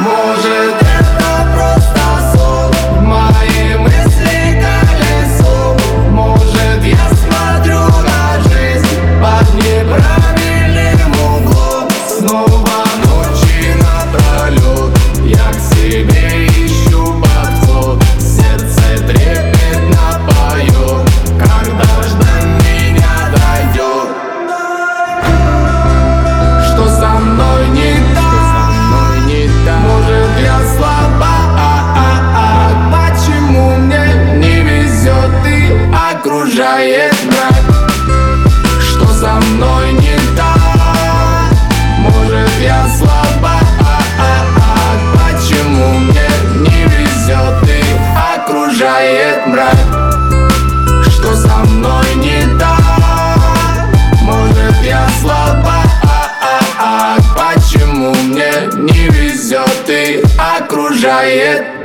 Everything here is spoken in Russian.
Может, это просто сон, мои мысли колесом. Может, я смотрю на жизнь под неправильным углом. Снова ночи напролет я к себе ищу подход. Сердце трепетно поет, когда ждать меня дойдет. Что со мной не так? Может, я слаба? Почему мне не везет и окружает мрак? Что со мной не так? Может, я слаба? Почему мне не везет и окружает мрак? Что со мной не так? Может, я слаба? Почему мне не везет и окружает